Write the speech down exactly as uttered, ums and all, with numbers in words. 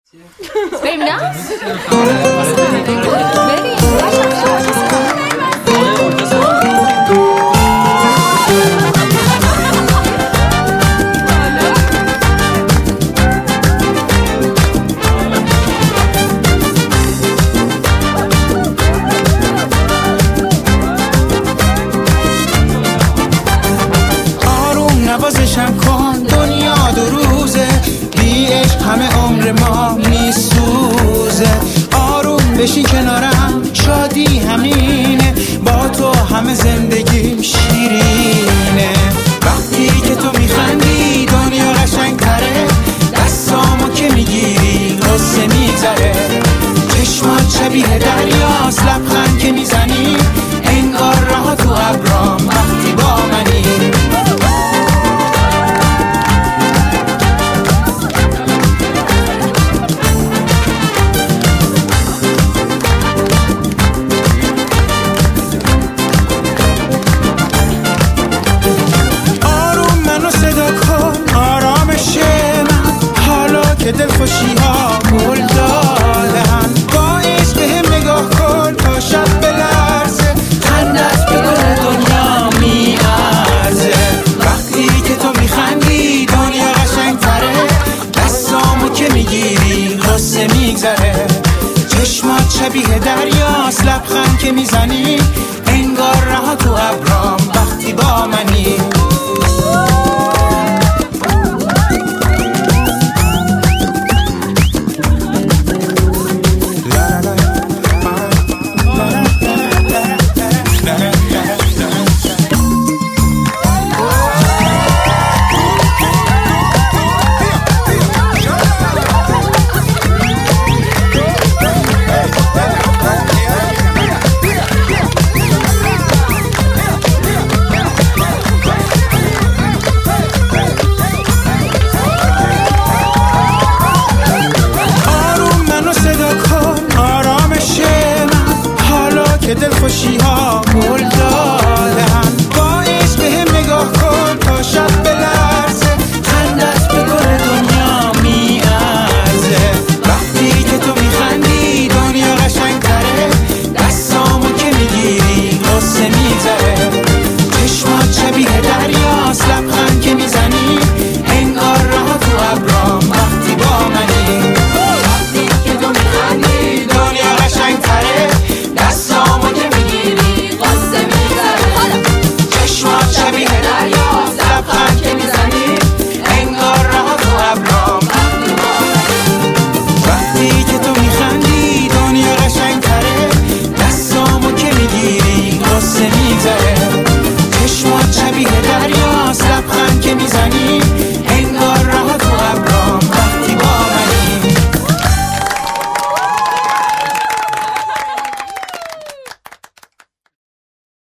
بریم نه؟ آروم نوازشم کن، دنیا دو روزه، بی عشق همه عمر ما میسوزه. آروم بشین کنارم، شادی همینه، با تو همه زندگیم شیرینه. وقتی که تو میخندی دنیا قشنگ تره، دستامو که میگیری قصه میگذره. چشمات شبیه دریاست، لبخند که میزنی انگار راه تو ابرام وقتی با منی. که دل خوشی ها گل دادن، با عشق بهم نگاه کن تا شب بلرزه، خندت به دل دنیا میارزه. وقتی که تو میخندی دنیا قشنگ تره، دستامو که میگیری قصه میگذره. چشمات شبیه دریاست، لبخند که میزنی انگار راه تو ابرام وقتی با منی.